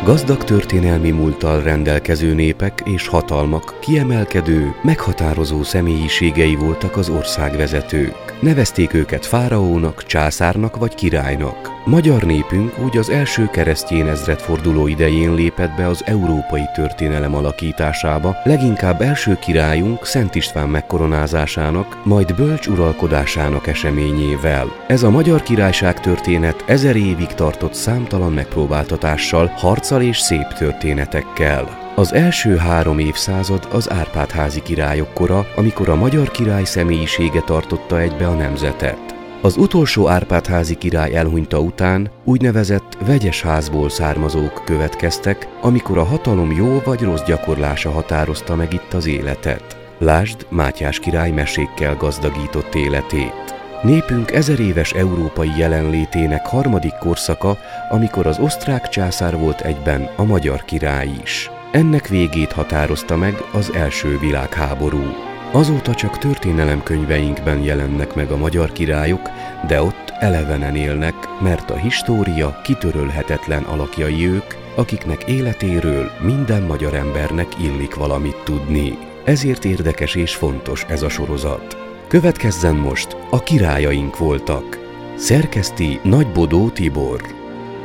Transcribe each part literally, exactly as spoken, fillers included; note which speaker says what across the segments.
Speaker 1: Gazdag történelmi múlttal rendelkező népek és hatalmak kiemelkedő, meghatározó személyiségei voltak az országvezetők. Nevezték őket fáraónak, császárnak vagy királynak. Magyar népünk úgy az első keresztény ezredforduló idején lépett be az európai történelem alakításába, leginkább első királyunk Szent István megkoronázásának, majd bölcs uralkodásának eseményével. Ez a magyar királyság történet ezer évig tartott számtalan megpróbáltatással, harccal és szép történetekkel. Az első három évszázad az Árpád-házi királyok kora, amikor a magyar király személyisége tartotta egybe a nemzetet. Az utolsó Árpád-házi király elhunyta után úgynevezett vegyes házból származók következtek, amikor a hatalom jó vagy rossz gyakorlása határozta meg itt az életet. Lásd Mátyás király mesékkel gazdagított életét. Népünk ezer éves európai jelenlétének harmadik korszaka, amikor az osztrák császár volt egyben a magyar király is. Ennek végét határozta meg az első világháború. Azóta csak történelemkönyveinkben jelennek meg a magyar királyok, de ott elevenen élnek, mert a história kitörölhetetlen alakjai ők, akiknek életéről minden magyar embernek illik valamit tudni. Ezért érdekes és fontos ez a sorozat. Következzen most a királyaink voltak. Szerkeszti Nagybodó Tibor.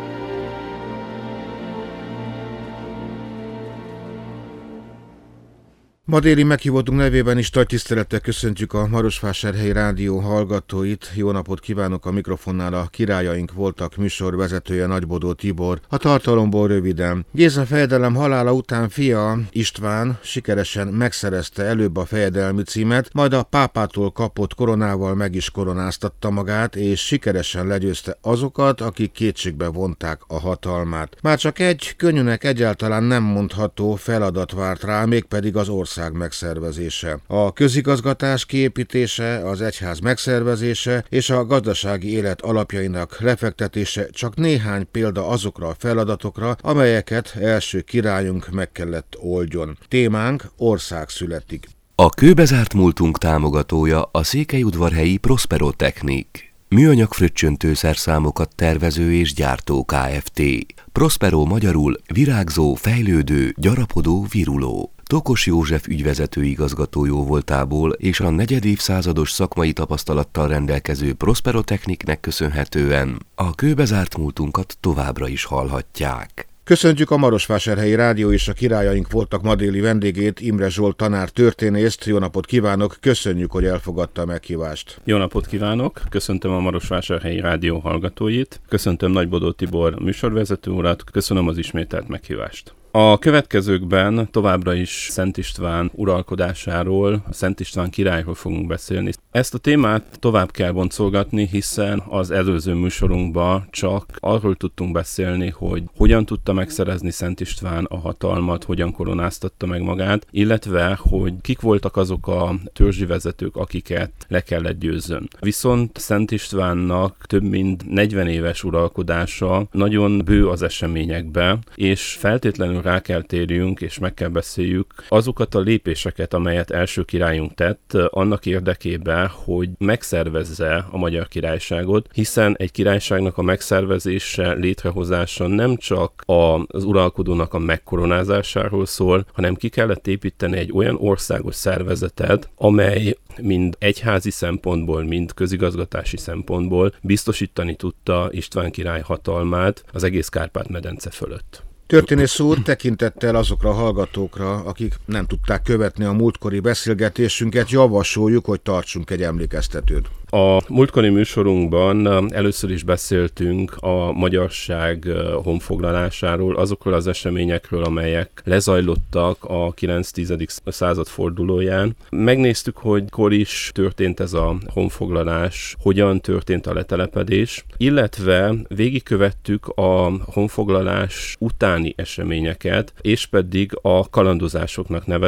Speaker 2: Ma déli meghívottunk nevében is nagy tisztelettel köszöntjük a Marosvásárhelyi Rádió hallgatóit. Jó napot kívánok, a mikrofonnál a Királyaink voltak műsorvezetője Nagybodó Tibor. A tartalomból röviden. Géza fejedelem halála után fia István sikeresen megszerezte előbb a fejedelmi címet, majd a pápától kapott koronával meg is koronáztatta magát, és sikeresen legyőzte azokat, akik kétségbe vonták a hatalmát. Már csak egy könnyűnek egyáltalán nem mondható feladat várt rá, mégpedig az ország megszervezése. A közigazgatás kiépítése, az egyház megszervezése és a gazdasági élet alapjainak lefektetése csak néhány példa azokra a feladatokra, amelyeket első királyunk meg kellett oldjon. Témánk: ország születik.
Speaker 1: A kőbezárt múltunk támogatója a székelyudvarhelyi Prospero Technik. Műanyag fröccsöntőszerszámokat tervező és gyártó Kft. Prospero magyarul virágzó, fejlődő, gyarapodó, viruló. Tokos József ügyvezető igazgatójó voltából és a negyedévszázados szakmai tapasztalattal rendelkező Prospero Techniknek köszönhetően a kőbezárt múltunkat továbbra is hallhatják.
Speaker 2: Köszöntjük a Marosvásárhelyi Rádió és a Királyaink voltak ma déli vendégét, Imre Zsolt tanár történészt. Jó napot kívánok, köszönjük, hogy elfogadta a meghívást.
Speaker 3: Jó napot kívánok, köszöntöm a Marosvásárhelyi Rádió hallgatóit, köszöntöm Nagybodó Tibor műsorvezető urat, köszönöm az ismételt meghívást. A következőkben továbbra is Szent István uralkodásáról, a Szent István királyról fogunk beszélni. Ezt a témát tovább kell boncolgatni, hiszen az előző műsorunkban csak arról tudtunk beszélni, hogy hogyan tudta megszerezni Szent István a hatalmat, hogyan koronáztatta meg magát, illetve hogy kik voltak azok a törzsi vezetők, akiket le kellett győzzön. Viszont Szent Istvánnak több mint negyven éves uralkodása nagyon bő az eseményekbe, és feltétlenül rá kell térjünk, és meg kell beszéljük azokat a lépéseket, amelyet első királyunk tett annak érdekében, hogy megszervezze a magyar királyságot, hiszen egy királyságnak a megszervezése, létrehozása nem csak az uralkodónak a megkoronázásáról szól, hanem ki kellett építeni egy olyan országos szervezetet, amely mind egyházi szempontból, mind közigazgatási szempontból biztosítani tudta István király hatalmát az egész Kárpát-medence fölött.
Speaker 2: Történész úr, tekintettel azokra a hallgatókra, akik nem tudták követni a múltkori beszélgetésünket, javasoljuk, hogy tartsunk egy emlékeztetőt.
Speaker 3: A múltkori műsorunkban először is beszéltünk a magyarság honfoglalásáról, azokról az eseményekről, amelyek lezajlottak a kilenc-tizedik század fordulóján. Megnéztük, hogy hol is történt ez a honfoglalás, hogyan történt a letelepedés, illetve végigkövettük a honfoglalás utáni eseményeket, és pedig a kalandozásoknak nevezett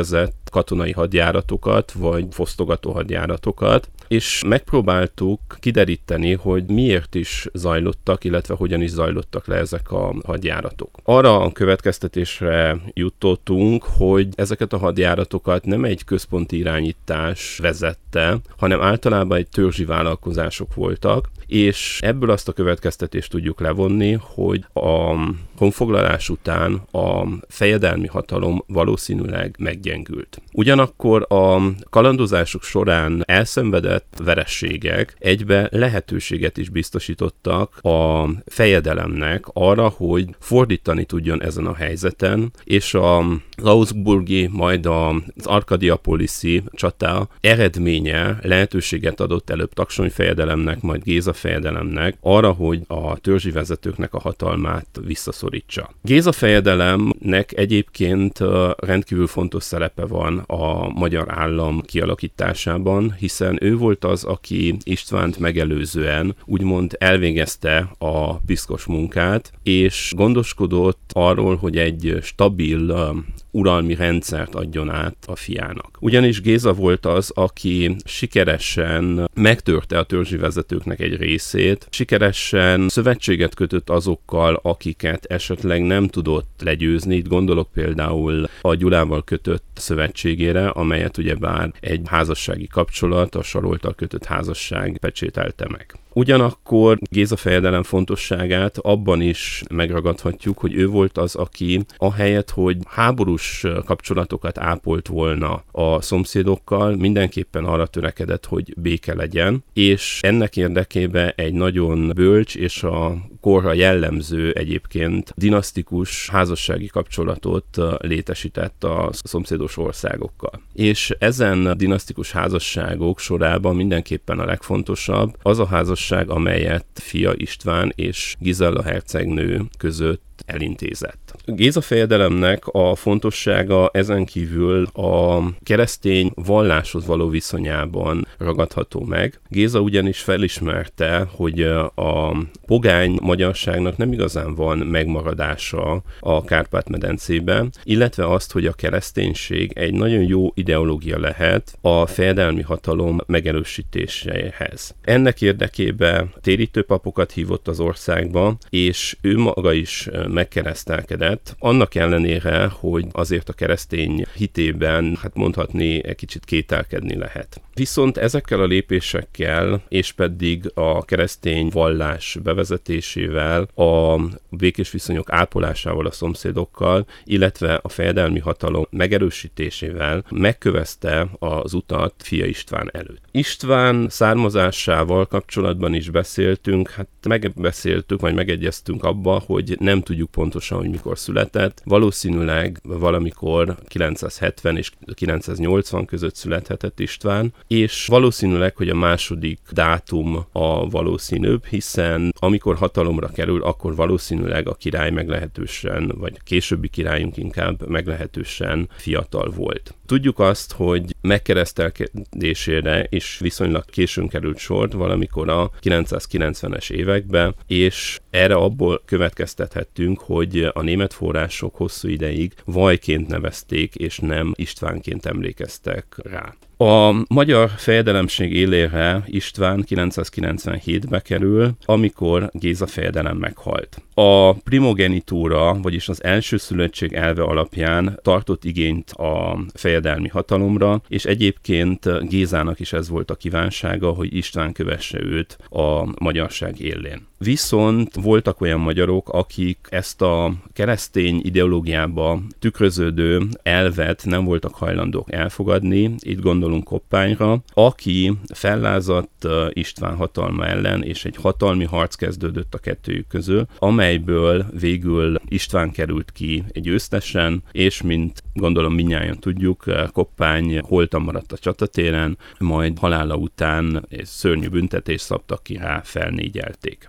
Speaker 3: katonai hadjáratokat, vagy fosztogató hadjáratokat, és megpróbáltuk kideríteni, hogy miért is zajlottak, illetve hogyan is zajlottak le ezek a hadjáratok. Arra a következtetésre jutottunk, hogy ezeket a hadjáratokat nem egy központi irányítás vezette, hanem általában egy törzsi vállalkozások voltak, és ebből azt a következtetést tudjuk levonni, hogy a honfoglalás után a fejedelmi hatalom valószínűleg meggyengült. Ugyanakkor a kalandozások során elszenvedett verességek egybe lehetőséget is biztosítottak a fejedelemnek arra, hogy fordítani tudjon ezen a helyzeten, és a az augsburgi, majd az arkadiapoliszi csata eredménye lehetőséget adott előbb Taksony fejedelemnek, majd Géza fejedelemnek arra, hogy a törzsi vezetőknek a hatalmát visszaszorítsa. Géza fejedelemnek egyébként rendkívül fontos szerepe van a magyar állam kialakításában, hiszen ő volt az, aki Istvánt megelőzően úgymond elvégezte a piszkos munkát, és gondoskodott arról, hogy egy stabil uralmi rendszert adjon át a fiának. Ugyanis Géza volt az, aki sikeresen megtörte a törzsi vezetőknek egy részét, sikeresen szövetséget kötött azokkal, akiket esetleg nem tudott legyőzni. Itt gondolok például a Gyulával kötött szövetségére, amelyet ugyebár egy házassági kapcsolat, a Sarolttal kötött házasság pecsételte meg. Ugyanakkor Géza fejedelem fontosságát abban is megragadhatjuk, hogy ő volt az, aki ahelyett, hogy háborús kapcsolatokat ápolt volna a szomszédokkal, mindenképpen arra törekedett, hogy béke legyen, és ennek érdekében egy nagyon bölcs és a korra jellemző egyébként dinasztikus házassági kapcsolatot létesített a szomszédos országokkal. És ezen dinasztikus házasságok sorában mindenképpen a legfontosabb az a házasság, amelyet fia István és Gizella hercegnő között elintézett. Géza fejedelemnek a fontossága ezen kívül a keresztény valláshoz való viszonyában ragadható meg. Géza ugyanis felismerte, hogy a pogány magyarságnak nem igazán van megmaradása a Kárpát-medencében, illetve azt, hogy a kereszténység egy nagyon jó ideológia lehet a fejedelmi hatalom megerősítéséhez. Ennek érdekében térítő papokat hívott az országba, és ő maga is megkeresztelkedett, annak ellenére, hogy azért a keresztény hitében, hát mondhatni, egy kicsit kételkedni lehet. Viszont ezekkel a lépésekkel, és pedig a keresztény vallás bevezetésével, a békés viszonyok ápolásával a szomszédokkal, illetve a fejedelmi hatalom megerősítésével megkövezte az utat fia István előtt. István származásával kapcsolatban is beszéltünk, hát megbeszéltük, vagy megegyeztünk abba, hogy nem tudjuk pontosan, hogy mikor született. Valószínűleg valamikor kilencszázhetven és kilencszáznyolcvan között születhetett István, és valószínűleg, hogy a második dátum a valószínűbb, hiszen amikor hatalomra kerül, akkor valószínűleg a király meglehetősen, vagy a későbbi királyunk inkább meglehetősen fiatal volt. Tudjuk azt, hogy megkeresztelkedésére is viszonylag későn került sor, valamikor a kilencszázkilencvenes években, és erre abból következtethettünk, hogy a német források hosszú ideig Vajként nevezték, és nem Istvánként emlékeztek rá. A magyar fejedelemség élére István kilencszázkilencvenhétbe kerül, amikor Géza fejedelem meghalt. A primogenitúra, vagyis az elsőszülöttség elve alapján tartott igényt a fejedelmi hatalomra, és egyébként Gézának is ez volt a kívánsága, hogy István kövesse őt a magyarság élén. Viszont voltak olyan magyarok, akik ezt a keresztény ideológiába tükröződő elvet nem voltak hajlandók elfogadni, itt gondolunk Koppányra, aki fellázadt István hatalma ellen, és egy hatalmi harc kezdődött a kettőjük közül, amelyből végül István került ki egy győztesen, és mint gondolom mindnyájan tudjuk, Koppány holtan maradt a csatatéren, majd halála után szörnyű büntetést szabtak ki rá, felnégyelték.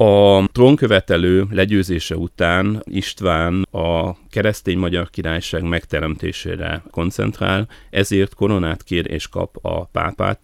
Speaker 3: A trónkövetelő legyőzése után István a keresztény magyar királyság megteremtésére koncentrál, ezért koronát kér és kap a pápától,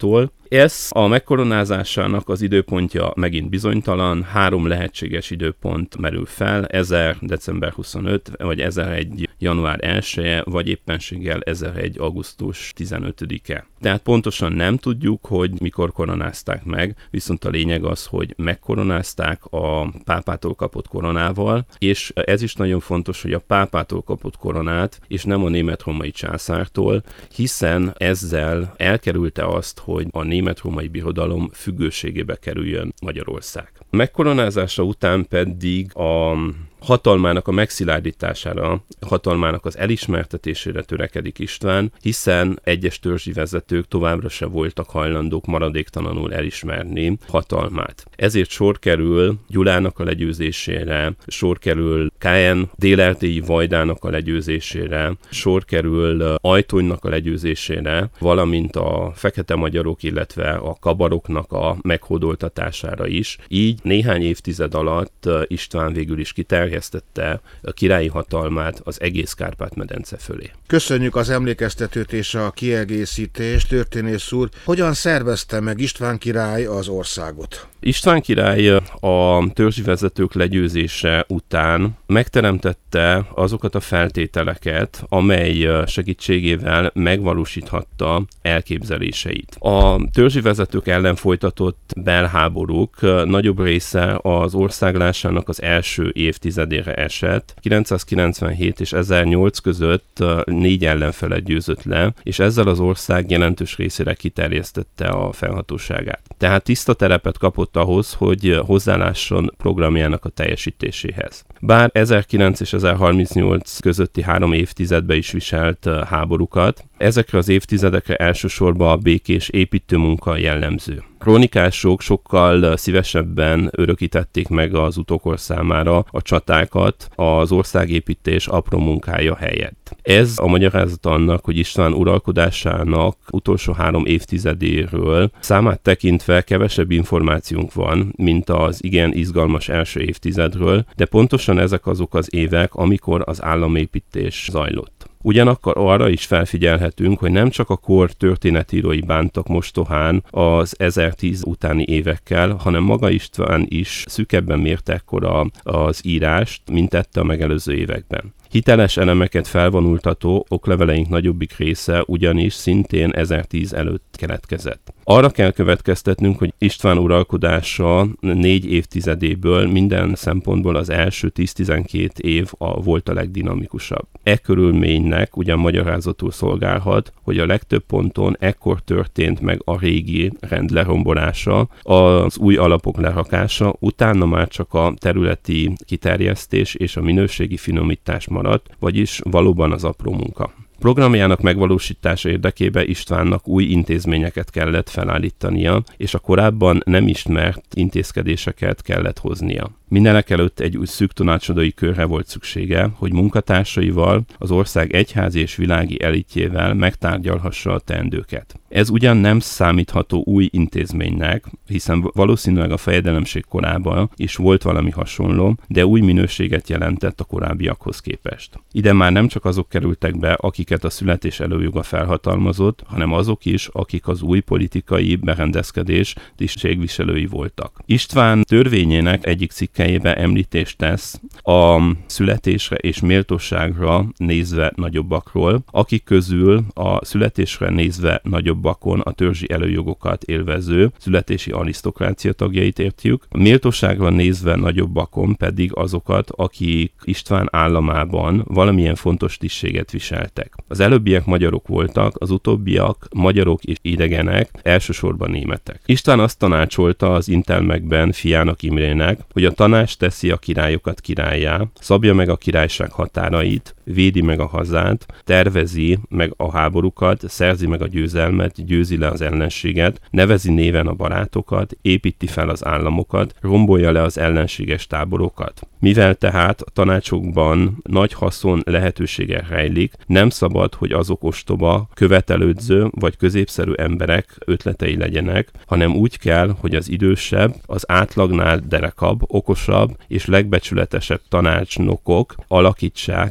Speaker 3: Ez a megkoronázásának az időpontja megint bizonytalan, három lehetséges időpont merül fel, ezer december huszonöt, vagy ezer-egy január elseje, vagy éppenséggel ezer-egy augusztus tizenötödike. Tehát pontosan nem tudjuk, hogy mikor koronázták meg, viszont a lényeg az, hogy megkoronázták a pápától kapott koronával, és ez is nagyon fontos, hogy a pápától kapott koronát, és nem a német-római császártól, hiszen ezzel elkerülte azt, hogy a német-római birodalom függőségébe kerüljön Magyarország. Megkoronázása után pedig a hatalmának a megszilárdítására, hatalmának az elismertetésére törekedik István, hiszen egyes törzsi vezetők továbbra se voltak hajlandók maradéktalanul elismerni hatalmát. Ezért sor kerül Gyulának a legyőzésére, sor kerül Kájen délerdélyi vajdának a legyőzésére, sor kerül Ajtonynak a legyőzésére, valamint a fekete magyarok, illetve a kabaroknak a meghódoltatására is. Így néhány évtized alatt István végül is kiterjesztette a királyi hatalmát az egész Kárpát-medence fölé.
Speaker 2: Köszönjük az emlékeztetőt és a kiegészítést, történész úr. Hogyan szervezte meg István király az országot?
Speaker 3: István király a törzsi vezetők legyőzése után megteremtette azokat a feltételeket, amely segítségével megvalósíthatta elképzeléseit. A törzsi vezetők ellen folytatott belháborúk nagyobb része az országlásának az első évtizedére esett. kilencszázkilencvenhét és ezernyolc között négy ellenfelet győzött le, és ezzel az ország jelentős részére kiterjesztette a felhatóságát. Tehát tiszta terepet kapott ahhoz, hogy hozzálásson programjának a teljesítéséhez. Bár ezerkilenc és ezerharmincnyolc közötti három évtizedben is viselt háborúkat, ezekre az évtizedekre elsősorban a békés építőmunka jellemző. Krónikások sokkal szívesebben örökítették meg az utókor számára a csatákat az országépítés apró munkája helyett. Ez a magyarázat annak, hogy István uralkodásának utolsó három évtizedéről számát tekintve kevesebb információnk van, mint az igen izgalmas első évtizedről, de pontosan ezek azok az évek, amikor az államépítés zajlott. Ugyanakkor arra is felfigyelhetünk, hogy nem csak a kor történetírói bántak mostohán az ezertíz utáni évekkel, hanem maga István is szűkebben mérte ekkora az írást, mint tette a megelőző években. Hiteles elemeket felvonultató okleveleink nagyobbik része ugyanis szintén ezertíz előtt keletkezett. Arra kell következtetnünk, hogy István uralkodása négy évtizedéből minden szempontból az első tíz-tizenkét év a, volt a legdinamikusabb. E körülménynek ugyan magyarázatul szolgálhat, hogy a legtöbb ponton ekkor történt meg a régi rend lerombolása, az új alapok lerakása, utána már csak a területi kiterjesztés és a minőségi finomítás maradt, vagyis valóban az apró munka. Programjának megvalósítása érdekében Istvánnak új intézményeket kellett felállítania, és a korábban nem ismert intézkedéseket kellett hoznia. Mindenekelőtt egy új szűk tanácsadói körre volt szüksége, hogy munkatársaival, az ország egyházi és világi elitjével megtárgyalhassa a teendőket. Ez ugyan nem számítható új intézménynek, hiszen valószínűleg a fejedelemség korában is volt valami hasonló, de új minőséget jelentett a korábbiakhoz képest. Ide már nem csak azok kerültek be, akiket a születés előjoga felhatalmazott, hanem azok is, akik az új politikai berendezkedés tisztségviselői voltak. István törvényének egyik cikkelyében említést tesz a születésre és méltóságra nézve nagyobbakról, akik közül a születésre nézve nagyobbakon a törzsi előjogokat élvező születési arisztokrácia tagjait értjük, a méltóságra nézve nagyobbakon pedig azokat, akik István államában valamilyen fontos tisztséget viseltek. Az előbbiek magyarok voltak, az utóbbiak magyarok és idegenek, elsősorban németek. István azt tanácsolta az intelmekben fiának Imrének, hogy a tanács teszi a királyokat királlyá, szabja meg a királyság határait, védi meg a hazát, tervezi meg a háborúkat, szerzi meg a győzelmet, győzi le az ellenséget, nevezi néven a barátokat, építi fel az államokat, rombolja le az ellenséges táborokat. Mivel tehát a tanácsokban nagy haszon lehetősége rejlik, nem szabad, hogy azok ostoba, követelődző vagy középszerű emberek ötletei legyenek, hanem úgy kell, hogy az idősebb, az átlagnál derekabb, okosabb és legbecsületesebb tanácsnokok alakítsák ki és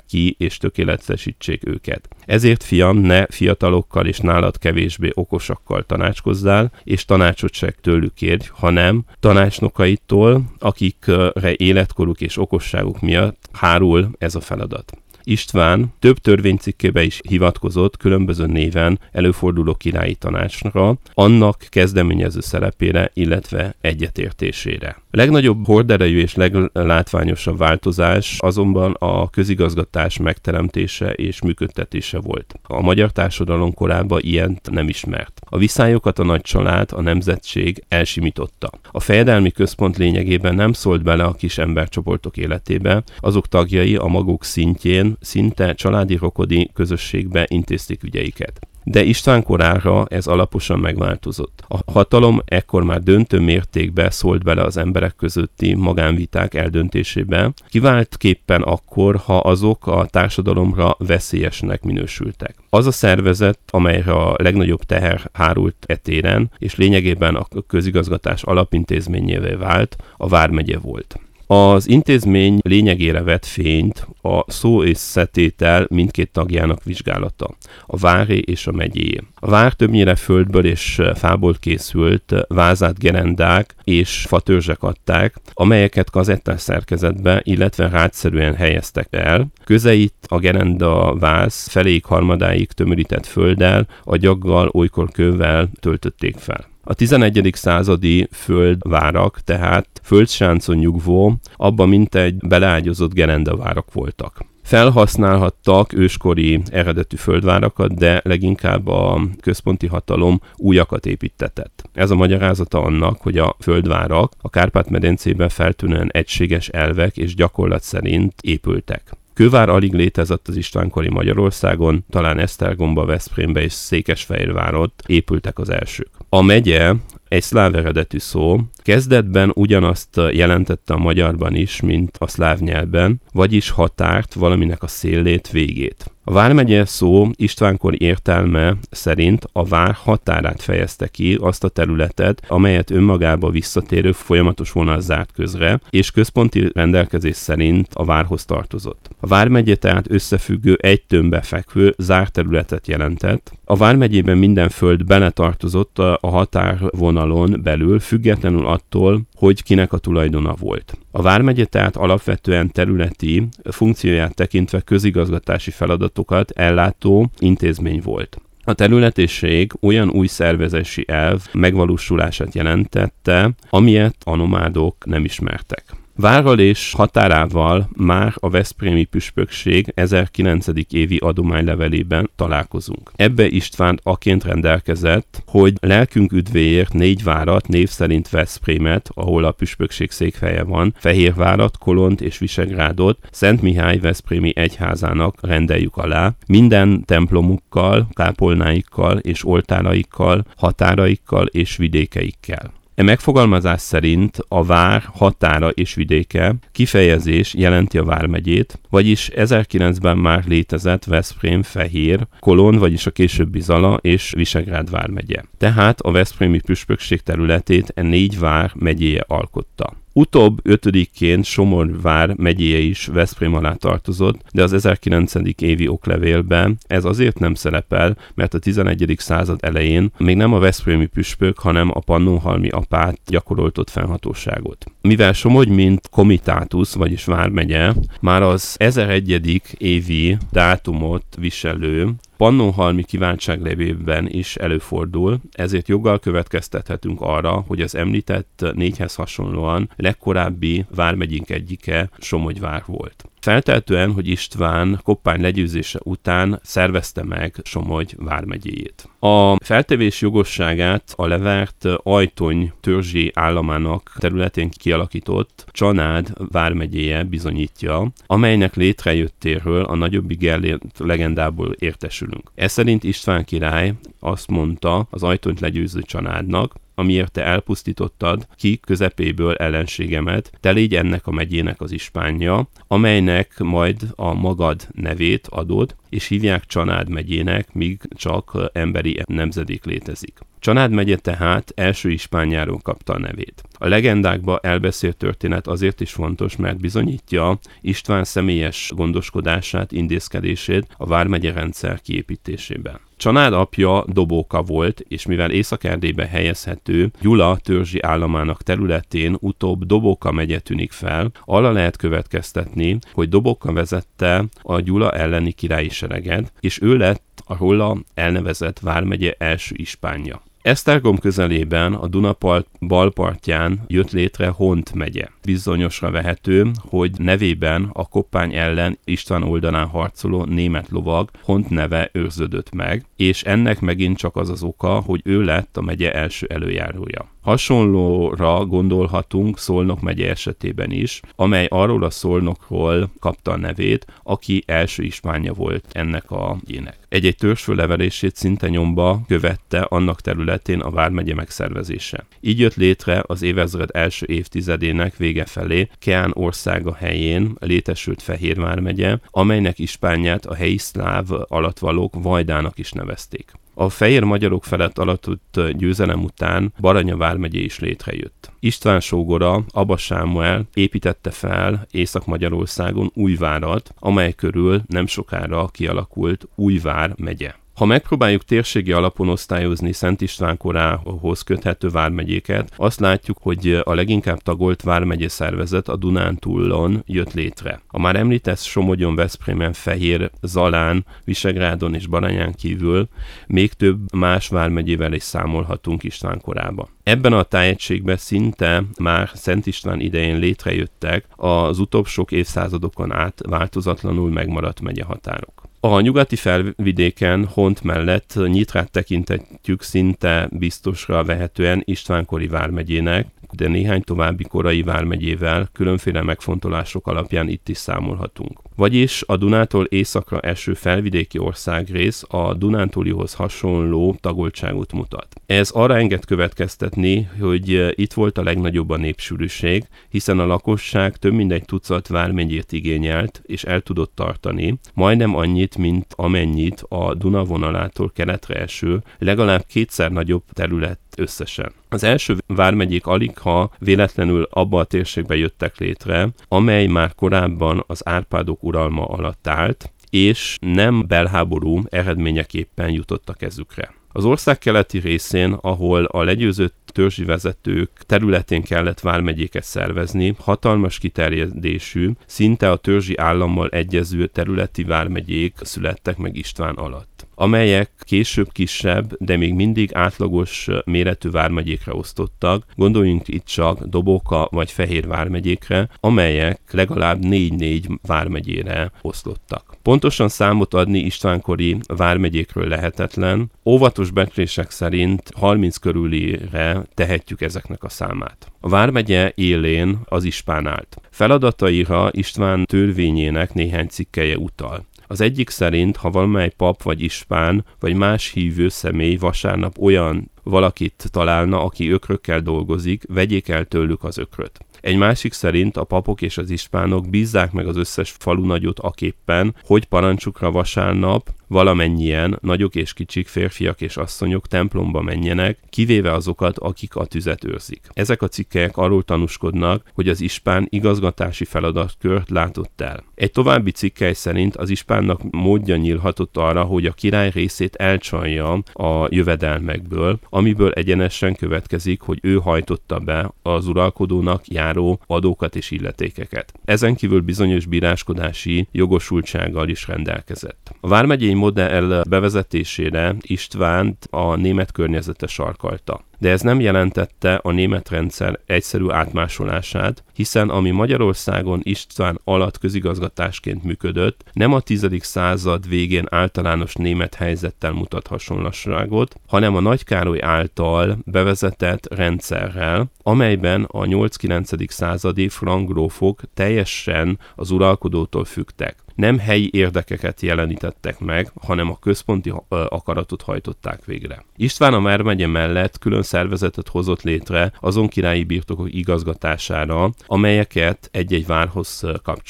Speaker 3: és tökéletesítsék őket. Ezért, fiam, ne fiatalokkal és nálad kevésbé okosakkal tanácskozzál, és tanácsot se tőlük kérj, hanem tanácsnokaitól, akikre életkoruk és okosságuk miatt hárul ez a feladat. István több törvénycikkébe is hivatkozott különböző néven előforduló királyi tanácsra, annak kezdeményező szerepére, illetve egyetértésére. A legnagyobb horderejű és leglátványosabb változás azonban a közigazgatás megteremtése és működtetése volt. A magyar társadalom korábban ilyent nem ismert. A viszályokat a nagycsalád, a nemzetség elsimította. A fejedelmi központ lényegében nem szólt bele a kis embercsoportok életébe, azok tagjai a maguk szintjén szinte családi rokoni közösségbe intézték ügyeiket. De István korára ez alaposan megváltozott. A hatalom ekkor már döntő mértékben szólt bele az emberek közötti magánviták eldöntésébe, kiváltképpen akkor, ha azok a társadalomra veszélyesnek minősültek. Az a szervezet, amelyre a legnagyobb teher hárult e téren, és lényegében a közigazgatás alapintézményévé vált, a vármegye volt. Az intézmény lényegére vett fényt a szó és szetétel mindkét tagjának vizsgálata, a váré és a megyéjé. A vár többnyire földből és fából készült vázát gerendák és fatörzsek adták, amelyeket kazettás szerkezetbe, illetve rádszerűen helyeztek el. Közeit a gerenda váz feléig harmadáig tömörített földdel, a gyaggal, olykor kővel töltötték fel. A tizenegyedik századi földvárak, tehát földsáncon nyugvó, abban mintegy beleágyozott gerendavárak voltak. Felhasználhattak őskori eredetű földvárakat, de leginkább a központi hatalom újakat építtetett. Ez a magyarázata annak, hogy a földvárak a Kárpát-medencében feltűnően egységes elvek és gyakorlat szerint épültek. Kővár alig létezett az istvánkori Magyarországon, talán Esztergomba, Veszprémbe és Székesfehérvárot épültek az elsők. A megye egy szláv eredetű szó, kezdetben ugyanazt jelentette a magyarban is, mint a szláv nyelvben, vagyis határt, valaminek a szélét, végét. A vármegye szó istvánkori értelme szerint a vár határát fejezte ki, azt a területet, amelyet önmagába visszatérő folyamatos vonal zárt közre, és központi rendelkezés szerint a várhoz tartozott. A vármegye tehát összefüggő, egy tömbbe fekvő zárt területet jelentett. A vármegyében minden föld beletartozott a határvonalon belül, függetlenül attól, hogy kinek a tulajdona volt. A vármegye tehát alapvetően területi funkcióját tekintve közigazgatási feladatokat ellátó intézmény volt. A területesség olyan új szervezési elv megvalósulását jelentette, amilyet a nomádok nem ismertek. Várral és határával már a veszprémi püspökség ezerkilencedik évi adománylevelében találkozunk. Ebbe István aként rendelkezett, hogy lelkünk üdvéért négy várat, név szerint Veszprémet, ahol a püspökség székhelye van, Fehérvárat, Kolont és Visegrádot Szent Mihály veszprémi egyházának rendeljük alá, minden templomukkal, kápolnáikkal és oltáraikkal, határaikkal és vidékeikkel. E megfogalmazás szerint a vár határa és vidéke kifejezés jelenti a vármegyét, vagyis ezerkilencben már létezett Veszprém, Fehér, Kolon, vagyis a későbbi Zala és Visegrád vármegye. Tehát a veszprémi püspökség területét e négy vár megyéje alkotta. Utóbb ötödikként Somor vár megyéje is Veszprém alá tartozott, de az ezerkilencedik évi oklevélben ez azért nem szerepel, mert a tizenegyedik század elején még nem a veszprémi püspök, hanem a pannonhalmi apát gyakoroltott fennhatóságot. Mivel Somogy mint komitátus, vagyis vármegye, már az ezeregyedik évi dátumot viselő pannonhalmi kiváltságlevélben is előfordul, ezért joggal következtethetünk arra, hogy az említett négyhez hasonlóan legkorábbi vármegyénk egyike Somogy vár volt. Feltehetően, hogy István Koppány legyőzése után szervezte meg Somogy vármegyéjét. A feltevés jogosságát a Levert Ajtony törzsi államának területén kialakított Csanád vármegyéje bizonyítja, amelynek létrejöttéről a nagyobbik Gellért legendából értesülünk. Ez szerint István király azt mondta az Ajtonyt legyőző Csanádnak, amiért te elpusztítottad ki közepéből ellenségemet, te légy ennek a megyének az ispánja, amelynek majd a magad nevét adod, és hívják Csanád megyének, míg csak emberi nemzedék létezik. Csanád megye tehát első ispánjáról kapta a nevét. A legendákba elbeszélt történet azért is fontos, mert bizonyítja István személyes gondoskodását, intézkedését a vármegye rendszer kiépítésében. Csanád apja Dobóka volt, és mivel Észak-Erdélybe helyezhető Gyula törzsi államának területén utóbb Dobóka megye tűnik fel, arra lehet következtetni, hogy Dobóka vezette a Gyula elleni királyi sereget, és ő lett a róla elnevezett vármegye első ispánja. Esztergom közelében a Duna bal partján jött létre Hont megye. Bizonyosra vehető, hogy nevében a Koppány ellen István oldalán harcoló német lovag Hont neve őrződött meg, és ennek megint csak az az oka, hogy ő lett a megye első előjárója. Hasonlóra gondolhatunk Szolnok megye esetében is, amely arról a Szolnokról kapta a nevét, aki első ispánja volt ennek a jének. Egy-egy törzs fölnevelését szinte nyomba követte annak területén a vármegye megszervezése. Így jött létre az évezred első évtizedének vége felé Keán országa helyén létesült Fehér vármegye, amelynek ispánját a helyi szláv alattvalók Vajdának is nevezték. A fehér magyarok felett alatott győzelem után Baranya vármegyé is létrejött. István sógora, Aba Sámuel építette fel Észak-Magyarországon Újvárat, amely körül nem sokára kialakult Újvár megye. Ha megpróbáljuk térségi alapon osztályozni Szent István korához köthető vármegyéket, azt látjuk, hogy a leginkább tagolt vármegye szervezet a Dunántúlon jött létre. A már említett Somogyon, Veszprémen, Fehér, Zalán, Visegrádon és Baranyán kívül még több más vármegyével is számolhatunk István korába. Ebben a tájegységben szinte már Szent István idején létrejöttek az utóbb sok évszázadokon át változatlanul megmaradt megyehatárok. A nyugati felvidéken Hont mellett Nyitrát tekintetjük szinte biztosra vehetően Istvánkori vármegyének, de néhány további korai vármegyével különféle megfontolások alapján itt is számolhatunk. Vagyis a Dunától északra eső felvidéki országrész a Dunántúlihoz hasonló tagoltságot mutat. Ez arra enged következtetni, hogy itt volt a legnagyobb a népsűrűség, hiszen a lakosság több mint egy tucat vármegyét igényelt és el tudott tartani, majdnem annyit, mint amennyit a Duna vonalától keletre eső, legalább kétszer nagyobb terület összesen. Az első vármegyék aligha véletlenül abba a térségbe jöttek létre, amely már korábban az Árpádok uralma alatt állt, és nem belháború eredményeképpen jutott a kezükre. Az ország keleti részén, ahol a legyőzött törzsi vezetők területén kellett vármegyéket szervezni, hatalmas kiterjedésű, szinte a törzsi állammal egyező területi vármegyék születtek meg István alatt, amelyek később kisebb, de még mindig átlagos méretű vármegyékre osztottak, gondoljunk itt csak Dobóka vagy Fehér vármegyékre, amelyek legalább négy-négy vármegyére oszlottak. Pontosan számot adni istvánkori vármegyékről lehetetlen, óvatos becslések szerint harminc körülire tehetjük ezeknek a számát. A vármegye élén az ispán állt. Feladataira István törvényének néhány cikkelye utal. Az egyik szerint, ha valamely pap vagy ispán, vagy más hívő személy vasárnap olyan valakit találna, aki ökrökkel dolgozik, vegyék el tőlük az ökröt. Egy másik szerint a papok és az ispánok bízzák meg az összes falunagyot aképpen, hogy parancsukra vasárnap valamennyien, nagyok és kicsik, férfiak és asszonyok templomba menjenek, kivéve azokat, akik a tüzet őrzik. Ezek a cikkelyek arról tanúskodnak, hogy az ispán igazgatási feladatkört látott el. Egy további cikkely szerint az ispánnak módja nyílhatott arra, hogy a király részét elcsalja a jövedelmekből, amiből egyenesen következik, hogy ő hajtotta be az uralkodónak járó adókat és illetékeket. Ezen kívül bizonyos bíráskodási jogosultsággal is rendelkezett. A vármegyei modell bevezetésére Istvánt a német környezete sarkalta. De ez nem jelentette a német rendszer egyszerű átmásolását, hiszen ami Magyarországon István alatt közigazgatásként működött, nem a tizedik század végén általános német helyzettel mutat hasonlóságot, hanem a Nagy Károly által bevezetett rendszerrel, amelyben a nyolc-kilencedik századi frank grófok teljesen az uralkodótól függtek. Nem helyi érdekeket jelenítettek meg, hanem a központi akaratot hajtották végre. István a vármegye mellett külön szervezetet hozott létre azon királyi birtokok igazgatására, amelyeket egy-egy várhoz kapcsolt.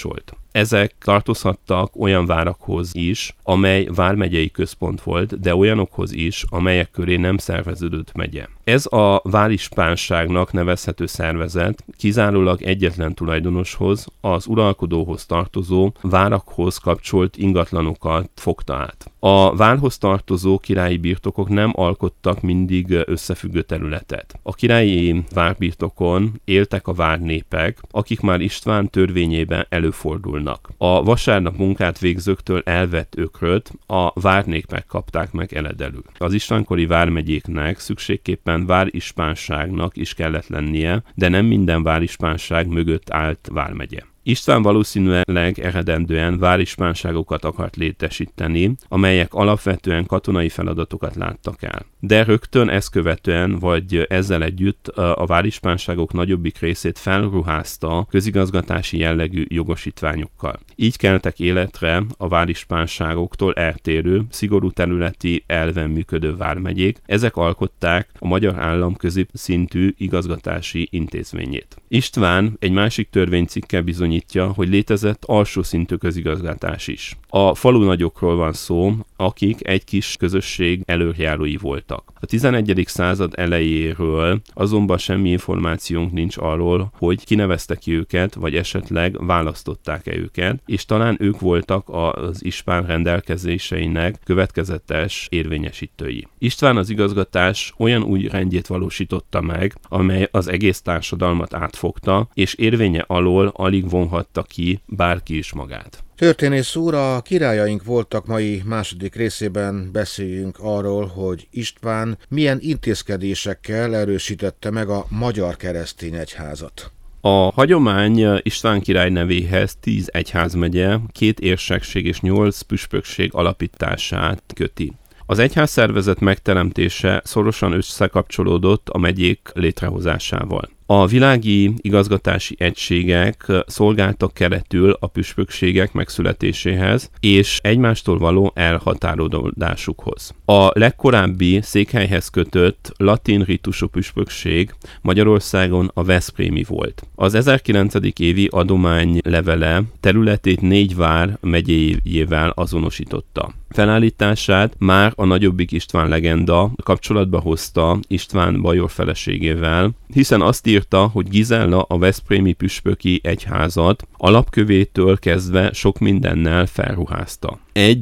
Speaker 3: Ezek tartozhattak olyan várakhoz is, amely vármegyei központ volt, de olyanokhoz is, amelyek köré nem szerveződött megye. Ez a várispánságnak nevezhető szervezet kizárólag egyetlen tulajdonoshoz, az uralkodóhoz tartozó várakhoz kapcsolt ingatlanokat fogta át. A várhoz tartozó királyi birtokok nem alkottak mindig összefüggő területet. A királyi várbirtokon éltek a várnépek, akik már István törvényében előfordulnak. A vasárnap munkát végzőktől elvett ökröt a várnépek kapták meg eledelül. Az istvánkori vármegyéknek szükségképpen várispánságnak is kellett lennie, de nem minden várispánság mögött állt vármegye. István valószínűleg eredendően várispánságokat akart létesíteni, amelyek alapvetően katonai feladatokat láttak el. De rögtön ezt követően, vagy ezzel együtt a várispánságok nagyobbik részét felruházta közigazgatási jellegű jogosítványokkal. Így keltek életre a várispánságoktól eltérő, szigorú területi elven működő vármegyék, ezek alkották a magyar állam középszintű igazgatási intézményét. István egy másik törvénycikke bizonyítja, hogy létezett alsó szintű közigazgatás is. A falunagyokról van szó, akik egy kis közösség előjárói voltak. A tizenegyedik század elejéről azonban semmi információnk nincs arról, hogy kinevezte ki őket, vagy esetleg választották-e őket, és talán ők voltak az ispán rendelkezéseinek következetes érvényesítői. István az igazgatás olyan új rendjét valósította meg, amely az egész társadalmat átfogta, és érvénye alól alig vonhatta ki bárki is magát.
Speaker 2: Történész úr, a királyaink voltak mai második részében beszéljünk arról, hogy István milyen intézkedésekkel erősítette meg a magyar keresztény egyházat.
Speaker 3: A hagyomány István király nevéhez tíz egyházmegye, két érsekség és nyolc püspökség alapítását köti. Az egyházszervezet megteremtése szorosan összekapcsolódott a megyék létrehozásával. A világi igazgatási egységek szolgáltak keretül a püspökségek megszületéséhez és egymástól való elhatárolódásukhoz. A legkorábbi székhelyhez kötött latin ritusú püspökség Magyarországon a veszprémi volt. Az ezerkilencedik évi adomány levele területét négy vár megyéjével azonosította. Felállítását már a nagyobbik István legenda kapcsolatba hozta István bajor feleségével, hiszen azt írta, hogy Gizella a veszprémi püspöki egyházat alapkövétől kezdve sok mindennel felruházta. Egy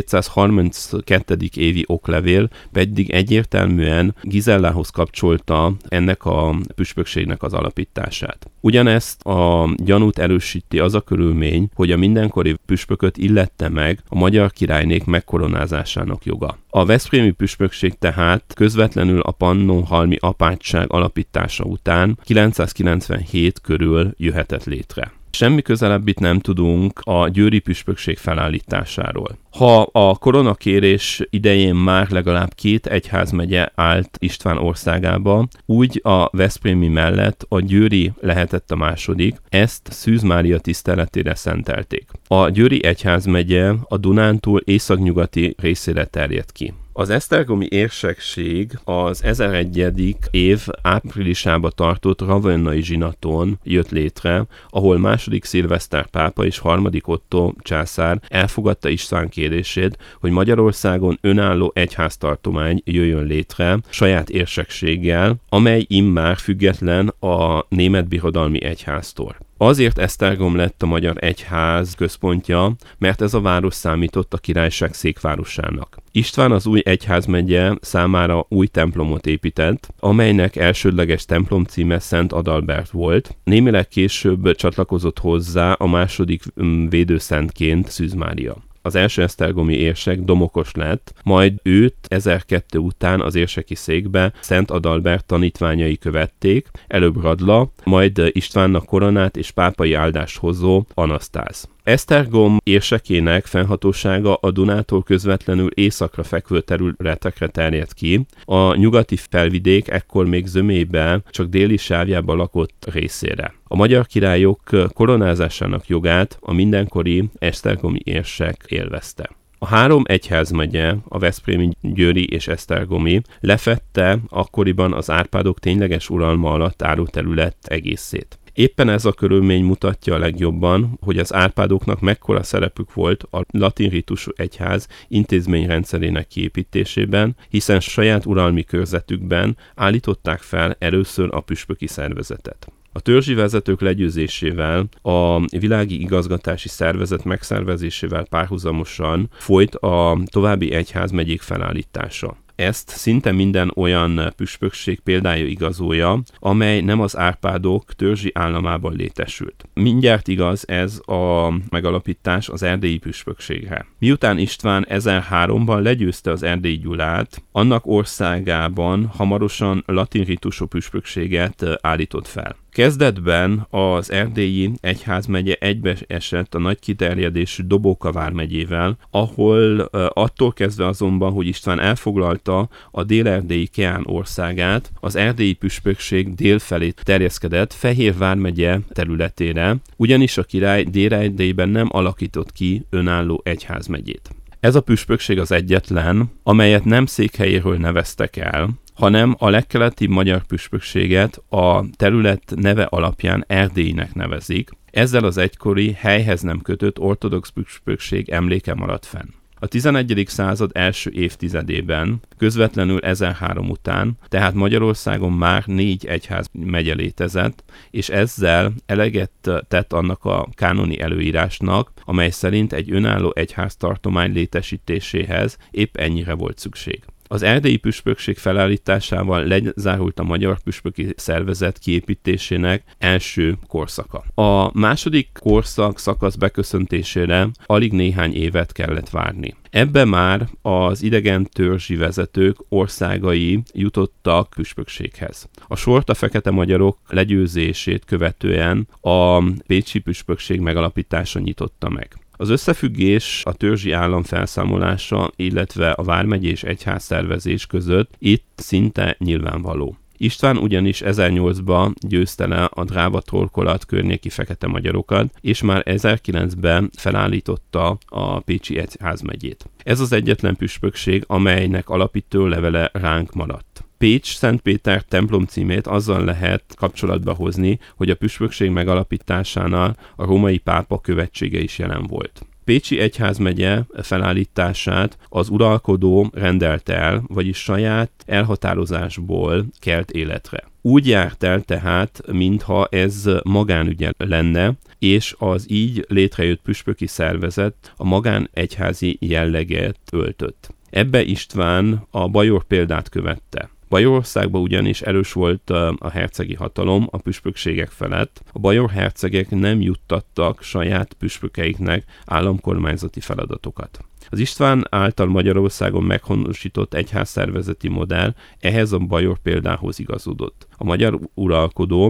Speaker 3: ezerkétszázharminckettő évi oklevél pedig egyértelműen Gizellához kapcsolta ennek a püspökségnek az alapítását. Ugyanezt a gyanút erősíti az a körülmény, hogy a mindenkori püspököt illette meg a magyar királynék megkoronázásának joga. A veszprémi püspökség tehát közvetlenül a pannonhalmi apátság alapítása után kilencszázkilencvenhét körül jöhetett létre. Semmi közelebbit nem tudunk a győri püspökség felállításáról. Ha a koronakérés idején már legalább két egyházmegye állt István országába, úgy a veszprémi mellett a győri lehetett a második, ezt Szűz Mária tiszteletére szentelték. A győri egyházmegye a Dunántúl északnyugati részére terjedt ki. Az esztergomi érsekség az ezeregyedik év áprilisába tartott ravennai zsinaton jött létre, ahol második Szilveszter pápa és harmadik Ottó császár elfogadta István kérését, hogy Magyarországon önálló egyháztartomány jöjjön létre saját érsekséggel, amely immár független a német birodalmi egyháztól. Azért Esztergom lett a magyar egyház központja, mert ez a város számított a királyság székvárosának. István az új egyházmegye számára új templomot épített, amelynek elsődleges templom címe Szent Adalbert volt. Némileg később csatlakozott hozzá a második védőszentként Szűz Mária. Az első esztergomi érsek Domokos lett, majd őt ezerkettő után az érseki székbe Szent Adalbert tanítványai követték, előbb Radla, majd Istvánnak koronát és pápai áldást hozó Anasztáz. Esztergom érsekének fennhatósága a Dunától közvetlenül északra fekvő területekre terjedt ki, a nyugati felvidék ekkor még zömébe csak déli sávjában lakott részére. A magyar királyok koronázásának jogát a mindenkori esztergomi érsek élvezte. A három egyházmegye, a veszprémi, győri és esztergomi lefedte akkoriban az Árpádok tényleges uralma alatt álló terület egészét. Éppen ez a körülmény mutatja a legjobban, hogy az Árpádoknak mekkora szerepük volt a latin ritusú egyház intézményrendszerének kiépítésében, hiszen saját uralmi körzetükben állították fel először a püspöki szervezetet. A törzsi vezetők legyőzésével, a világi igazgatási szervezet megszervezésével párhuzamosan folyt a további egyházmegyék felállítása. Ezt szinte minden olyan püspökség példája igazolja, amely nem az Árpádok törzsi államában létesült. Mindjárt igaz ez a megalapítás az erdélyi püspökségre. Miután István ezerháromban legyőzte az Erdélyi Gyulát, annak országában hamarosan latin ritusú püspökséget állított fel. Kezdetben az erdélyi egyházmegye egybeesett a nagy kiterjedésű Dobóka vármegyével, ahol attól kezdve azonban, hogy István elfoglalta a dél-erdélyi Keán országát, az erdélyi püspökség délfelé terjeszkedett Fehér vármegye területére, ugyanis a király Dél-Erdélyben nem alakított ki önálló egyházmegyét. Ez a püspökség az egyetlen, amelyet nem székhelyéről neveztek el, hanem a legkeletibb magyar püspökséget a terület neve alapján Erdélynek nevezik, ezzel az egykori helyhez nem kötött ortodox püspökség emléke maradt fenn. A tizenegyedik század első évtizedében, közvetlenül ezerhárom után, tehát Magyarországon már négy egyházmegye létezett, és ezzel eleget tett annak a kánoni előírásnak, amely szerint egy önálló egyháztartomány létesítéséhez épp ennyire volt szükség. Az erdélyi püspökség felállításával lezárult a magyar püspöki szervezet kiépítésének első korszaka. A második korszak szakasz beköszöntésére alig néhány évet kellett várni. Ebben már az idegen törzsi vezetők országai jutottak püspökséghez. A sort a fekete magyarok legyőzését követően a pécsi püspökség megalapítása nyitotta meg. Az összefüggés a törzsi állam felszámolása, illetve a vármegyés egyház szervezés között itt szinte nyilvánvaló. István ugyanis ezernyolcban győzte le a Dráva torkolat környéki fekete magyarokat, és már ezerkilencben felállította a pécsi egyházmegyét. Ez az egyetlen püspökség, amelynek alapító levele ránk maradt. Pécs Szent Péter templom címét azzal lehet kapcsolatba hozni, hogy a püspökség megalapításánál a római pápa követsége is jelen volt. Pécsi egyházmegye felállítását az uralkodó rendelte el, vagyis saját elhatározásból kelt életre. Úgy járt el tehát, mintha ez magánügye lenne, és az így létrejött püspöki szervezet a magánegyházi jelleget öltött. Ebbe István a bajor példát követte. Bajorországban ugyanis erős volt a hercegi hatalom a püspökségek felett, a bajor hercegek nem juttattak saját püspökeiknek államkormányzati feladatokat. Az István által Magyarországon meghonosított egyházszervezeti modell ehhez a bajor példához igazodott. A magyar uralkodó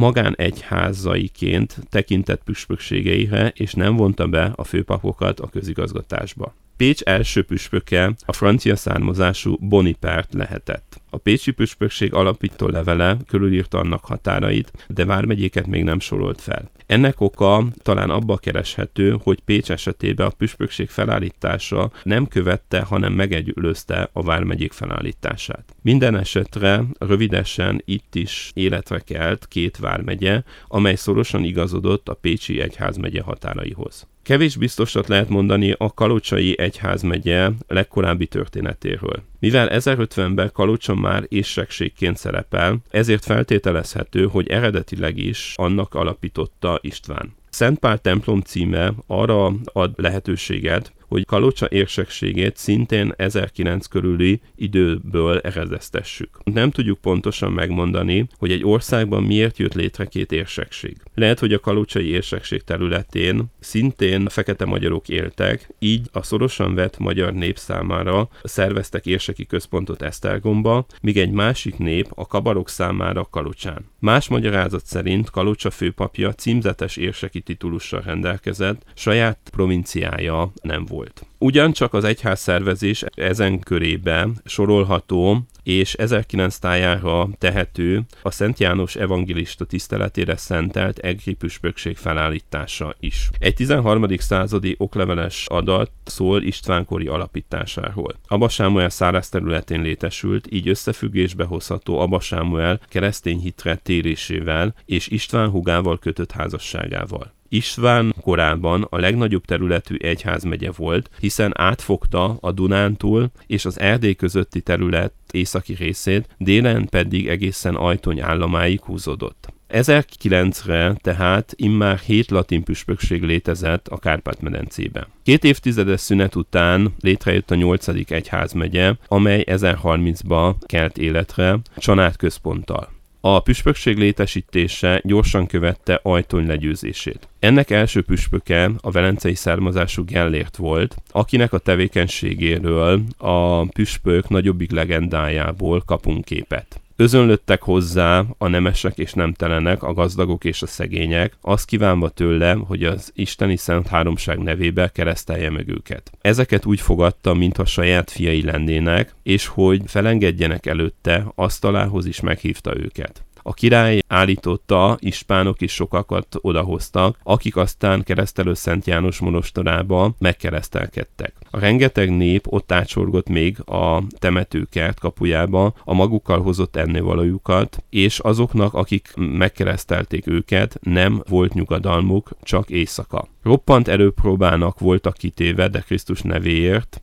Speaker 3: magánegyházaiként tekintett püspökségeire, és nem vonta be a főpapokat a közigazgatásba. Pécs első püspöke a francia származású Bonipert lehetett. A pécsi püspökség alapító levele körülírta annak határait, de vármegyéket még nem sorolt fel. Ennek oka talán abba kereshető, hogy Pécs esetében a püspökség felállítása nem követte, hanem megelőzte a vármegyék felállítását. Minden esetre rövidesen itt is életre kelt két vármegye, amely szorosan igazodott a pécsi egyházmegye határaihoz. Kevés biztosat lehet mondani a kalocsai egyházmegye legkorábbi történetéről. Mivel ezerötvenben Kalocsa már érsekségként szerepel, ezért feltételezhető, hogy eredetileg is annak alapította István. Szent Pál templom címe arra ad lehetőséget, hogy Kalocsa érsekségét szintén ezerkilenc körüli időből eredeztessük. Nem tudjuk pontosan megmondani, hogy egy országban miért jött létre két érsekség. Lehet, hogy a kalocsai érsekség területén szintén fekete magyarok éltek, így a szorosan vett magyar nép számára szerveztek érseki központot Esztergomba, míg egy másik nép, a kabarok számára Kalocsán. Más magyarázat szerint Kalocsa főpapja címzetes érseki titulussal rendelkezett, saját provinciája nem volt. Ugyancsak az egyházszervezés ezen körébe sorolható és ezerkilenc tájára tehető a Szent János evangélista tiszteletére szentelt egri püspökség felállítása is. Egy tizenharmadik századi okleveles adat szól Istvánkori alapításáról. Aba Sámuel száraz területén létesült, így összefüggésbe hozható Aba Sámuel keresztény hitre térésével és István húgával kötött házasságával. István korábban a legnagyobb területű egyházmegye volt, hiszen átfogta a Dunántúl és az Erdély közötti terület északi részét, délen pedig egészen Ajtony államáig húzódott. ezerkilencre tehát immár hét latin püspökség létezett a Kárpát-medencében. Két évtizedes szünet után létrejött a nyolcadik egyházmegye, amely ezerharmincban kelt életre Csanád központtal. A püspökség létesítése gyorsan követte Ajtony legyőzését. Ennek első püspöke a velencei származású Gellért volt, akinek a tevékenységéről a püspök nagyobbik legendájából kapunk képet. Özönlöttek hozzá a nemesek és nemtelenek, a gazdagok és a szegények, azt kívánva tőle, hogy az isteni szent háromság nevébe keresztelje meg őket. Ezeket úgy fogadta, mintha saját fiai lennének, és hogy felengedjenek előtte, asztalához is meghívta őket. A király állította, ispánok is sokakat odahoztak, akik aztán keresztelő Szent János monostorába megkeresztelkedtek. A rengeteg nép ott átsorgott még a temetőkert kapujába a magukkal hozott ennivalójukat, és azoknak, akik megkeresztelték őket, nem volt nyugodalmuk, csak éjszaka. Roppant erőpróbának voltak kitéve de Krisztus nevéért,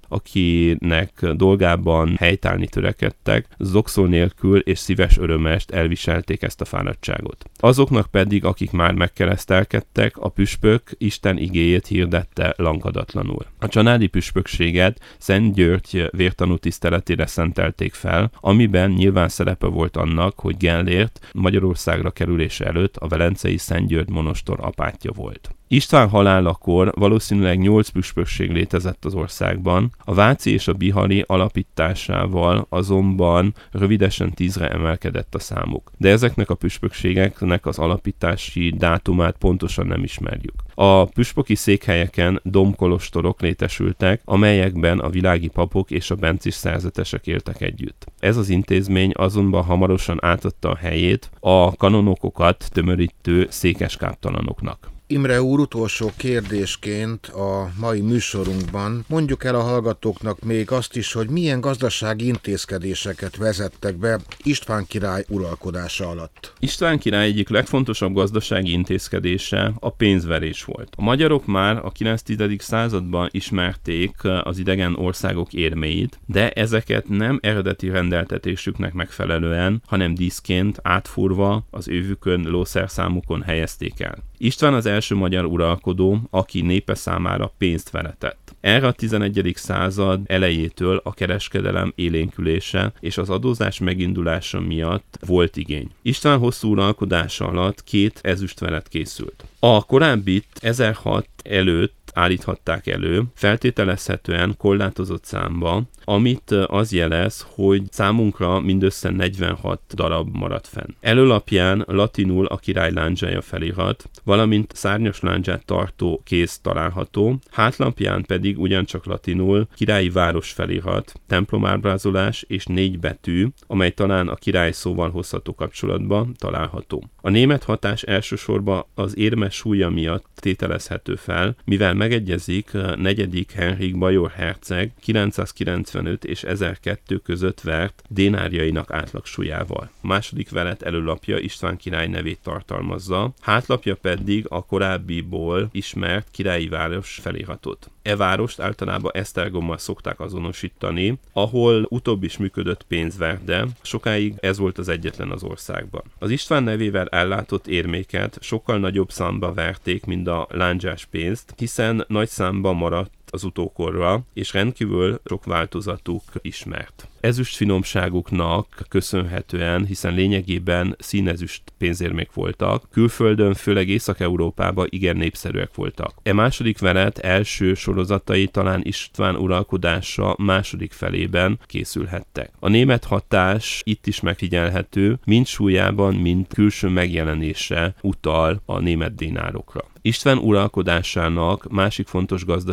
Speaker 3: akinek dolgában helytállni törekedtek, zokszó nélkül és szíves örömest elviselték ezt a fáradtságot. Azoknak pedig, akik már megkeresztelkedtek, a püspök Isten igéjét hirdette lankadatlanul. A csanádi püspökséget Szent György vértanú tiszteletére szentelték fel, amiben nyilván szerepe volt annak, hogy Gellért Magyarországra kerülése előtt a velencei Szent György monostor apátja volt. István halálakor valószínűleg nyolc püspökség létezett az országban, a váci és a bihari alapításával azonban rövidesen tízre emelkedett a számuk. De ezeknek a püspökségeknek az alapítási dátumát pontosan nem ismerjük. A püspöki székhelyeken domkolostorok létesültek, amelyekben a világi papok és a bencis szerzetesek éltek együtt. Ez az intézmény azonban hamarosan átadta a helyét a kanonokokat tömörítő székeskáptalanoknak.
Speaker 2: Imre úr, utolsó kérdésként a mai műsorunkban mondjuk el a hallgatóknak még azt is, hogy milyen gazdasági intézkedéseket vezettek be István király uralkodása alatt.
Speaker 3: István király egyik legfontosabb gazdasági intézkedése a pénzverés volt. A magyarok már a kilencedik században ismerték az idegen országok érméit, de ezeket nem eredeti rendeltetésüknek megfelelően, hanem díszként átfúrva az ővükön, lószerszámukon helyezték el. István az első magyar uralkodó, aki népe számára pénzt veretett. Erre a tizenegyedik század elejétől a kereskedelem élénkülése és az adózás megindulása miatt volt igény. István hosszú uralkodása alatt két ezüstvelet készült. A korábbit ezerhat előtt állíthatták elő, feltételezhetően korlátozott számba, amit az jelez, hogy számunkra mindössze negyvenhat darab maradt fenn. Előlapján latinul a király lándzsája felirat, valamint szárnyas lándzsát tartó kéz található, hátlapján pedig ugyancsak latinul királyi város felirat, templomábrázolás és négy betű, amely talán a király szóval hozható kapcsolatba található. A német hatás elsősorban az érme súlya miatt tételezhető fel, mivel megegyezik negyedik Henrik bajor herceg kilencszázkilencvenöt és ezerkettő között vert dénárjainak átlagsúlyával. A második velet előlapja István király nevét tartalmazza, hátlapja pedig a korábbiból ismert királyi város feliratot. E várost általában Esztergommal szokták azonosítani, ahol utóbb is működött pénzverde, sokáig ez volt az egyetlen az országban. Az István nevével ellátott érméket sokkal nagyobb számba verték, mint a lándzsás pénzt, hiszen nagy számban maradt az utókorra, és rendkívül sok változatuk ismert. Ezüst finomságuknak köszönhetően, hiszen lényegében színezüst pénzérmék voltak, külföldön, főleg Észak-Európában igen népszerűek voltak. E második velet első sorozatai talán István uralkodása második felében készülhettek. A német hatás itt is megfigyelhető, mind súlyában, mind külső megjelenése utal a német dinárokra. István uralkodásának másik fontos gazdasági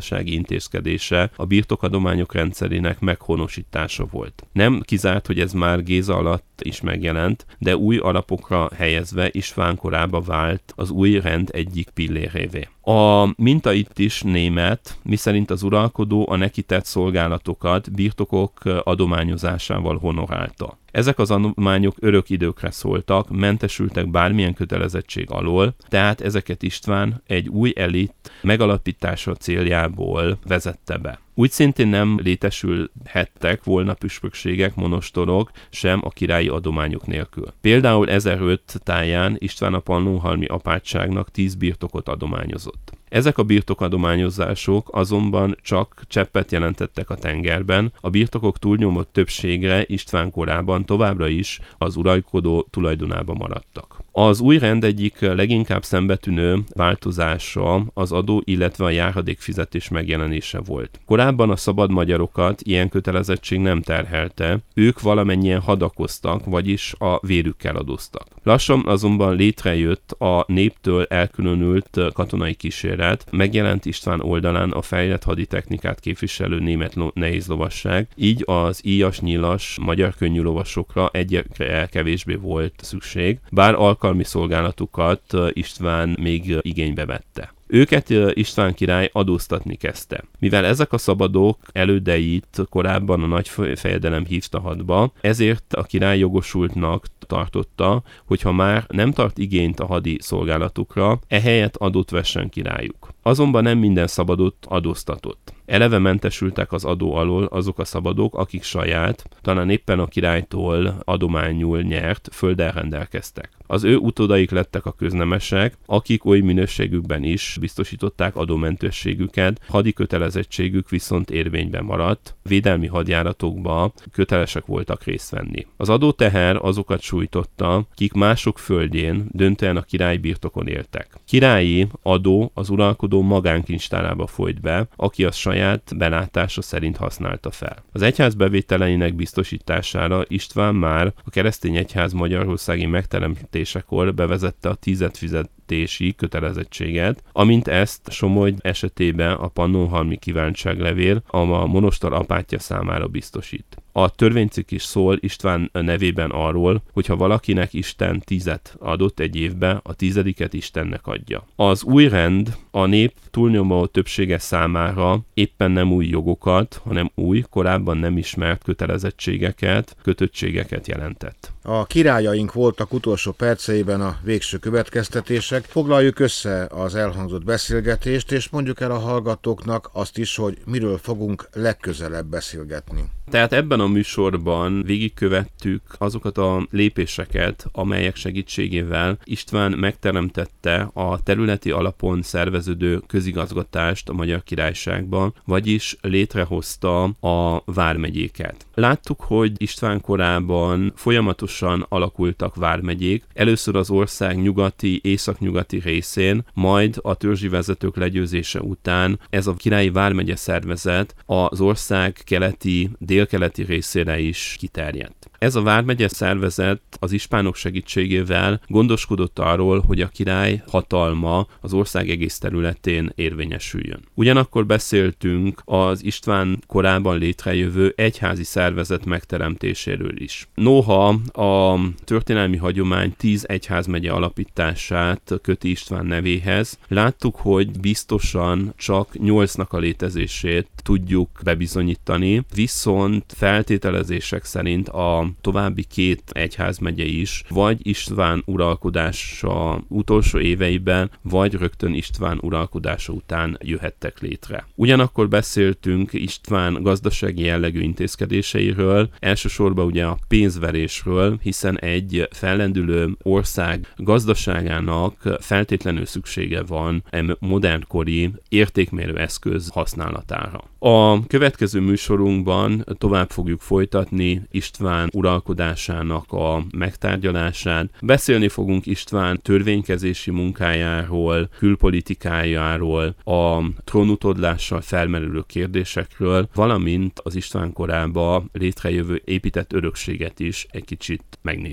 Speaker 3: intézkedése a birtokadományok rendszerének meghonosítása volt. Nem kizárt, hogy ez már Géza alatt is megjelent, de új alapokra helyezve István korába vált az új rend egyik pillérévé. A minta itt is német, miszerint az uralkodó a neki tett szolgálatokat birtokok adományozásával honorálta. Ezek az adományok örök időkre szóltak, mentesültek bármilyen kötelezettség alól, tehát ezeket István egy új elit megalapítása céljából vezette be. Úgy szintén nem létesülhettek volna püspökségek, monostorok sem a királyi adományok nélkül. Például ezeröt táján István a pannonhalmi apátságnak tíz birtokot adományozott. Ezek a birtokadományozások azonban csak cseppet jelentettek a tengerben, a birtokok túlnyomó többségre István korában továbbra is az uralkodó tulajdonában maradtak. Az új rend egyik leginkább szembetűnő változása az adó, illetve a járadékfizetés megjelenése volt. Korábban a szabad magyarokat ilyen kötelezettség nem terhelte, ők valamennyien hadakoztak, vagyis a vérükkel adóztak. Lassan azonban létrejött a néptől elkülönült katonai kíséret, megjelent István oldalán a fejlett haditechnikát képviselő német nehézlovasság, így az íjas-nyilas magyar könnyű lovasokra egyre kevésbé volt szükség, bár alkalmi szolgálatukat István még igénybe vette. Őket István király adóztatni kezdte. Mivel ezek a szabadok elődeit korábban a nagy fejedelem hívta hadba, ezért a király jogosultnak tartotta, hogy ha már nem tart igényt a hadi szolgálatukra, ehelyett adót vessen királyuk. Azonban nem minden szabadot adóztatott. Eleve mentesültek az adó alól azok a szabadok, akik saját, talán éppen a királytól adományul nyert földdel rendelkeztek. Az ő utódaik lettek a köznemesek, akik oly minőségükben is biztosították adómentességüket, hadi kötelezettségük viszont érvényben maradt, védelmi hadjáratokba kötelesek voltak részt venni. Az adóteher azokat sújtotta, kik mások földjén, döntően a király birtokon éltek. Királyi adó az uralkodó magánkincstárába folyt be, aki az saját belátása szerint használta fel. Az egyház bevételeinek biztosítására István már a keresztény egyház magyarországi megteremtésekor bevezette a tízedfizetési kötelezettséget, amint ezt Somogy esetében a pannonhalmi kívánságlevél a monostor apátja számára biztosít. A törvénycikk is szól István nevében arról, hogy ha valakinek Isten tízet adott egy évbe, a tízediket Istennek adja. Az új rend a nép túlnyomó többsége számára éppen nem új jogokat, hanem új, korábban nem ismert kötelezettségeket, kötöttségeket jelentett.
Speaker 2: A királyaink voltak utolsó perceiben a végső következtetések. Foglaljuk össze az elhangzott beszélgetést, és mondjuk el a hallgatóknak azt is, hogy miről fogunk legközelebb beszélgetni.
Speaker 3: Tehát ebben a műsorban végigkövettük azokat a lépéseket, amelyek segítségével István megteremtette a területi alapon szerveződő közigazgatást a Magyar Királyságban, vagyis létrehozta a vármegyéket. Láttuk, hogy István korában folyamatosan alakultak vármegyék, először az ország nyugati, északnyugati részén, majd a törzsi vezetők legyőzése után ez a királyi vármegye szervezet az ország keleti, délkeleti részére is kiterjedt. Ez a vármegye szervezet az ispánok segítségével gondoskodott arról, hogy a király hatalma az ország egész területén érvényesüljön. Ugyanakkor beszéltünk az István korában létrejövő egyházi szervezet megteremtéséről is. Noha a történelmi hagyomány tíz egyházmegye alapítását köti István nevéhez, láttuk, hogy biztosan csak nyolcnak a létezését tudjuk bebizonyítani, viszont feltételezések szerint a további két egyházmegye is vagy István uralkodása utolsó éveiben, vagy rögtön István uralkodása után jöhettek létre. Ugyanakkor beszéltünk István gazdasági jellegű intézkedéseiről, elsősorban ugye a pénzverésről, hiszen egy fellendülő ország gazdaságának feltétlenül szüksége van egy modernkori értékmérő eszköz használatára. A következő műsorunkban tovább fogjuk folytatni István uralkodásának a megtárgyalását. Beszélni fogunk István törvénykezési munkájáról, külpolitikájáról, a trónutódlással felmerülő kérdésekről, valamint az István korába létrejövő épített örökséget is egy kicsit megnézzük.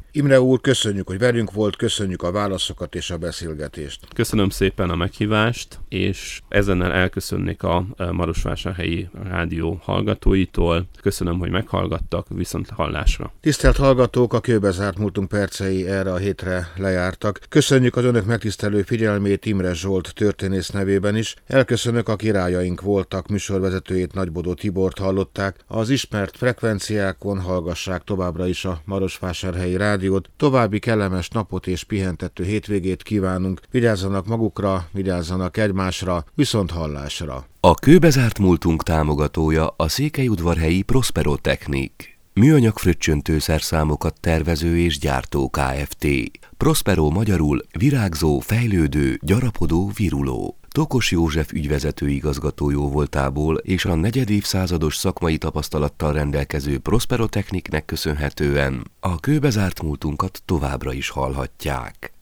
Speaker 2: Imre úr, köszönjük, hogy velünk volt, köszönjük a válaszokat és a beszélgetést.
Speaker 3: Köszönöm szépen a meghívást, és ezennel elköszönnék a Marosvásárhelyi Rádió hallgatóitól. Köszönöm, hogy meghallgattak, viszont hallásra.
Speaker 2: Tisztelt hallgatók, a Kőbezárt múltunk percei erre a hétre lejártak. Köszönjük az önök megtisztelő figyelmét Imre Zsolt történész nevében is. Elköszönök, a királyaink voltak, műsorvezetőjét, Nagybodó Tibort hallották. Az ismert frekvenciákon hallgassák továbbra is a Marosvásárhelyi Rádiót. További kellemes napot és pihentető hétvégét kívánunk. Vigyázzanak magukra, vigyázzanak egymásra, viszont hallásra.
Speaker 1: A Kőbezárt múltunk támogatója a Székelyudvarhelyi Prospero Technik. Műanyag fröccsöntő szerszámokat tervező és gyártó Kft. Prospero magyarul virágzó, fejlődő, gyarapodó, viruló. Tokos József ügyvezető igazgató jóvoltából és a negyedévszázados szakmai tapasztalattal rendelkező Prospero Techniknek köszönhetően a Kőbezárt múltunkat továbbra is hallhatják.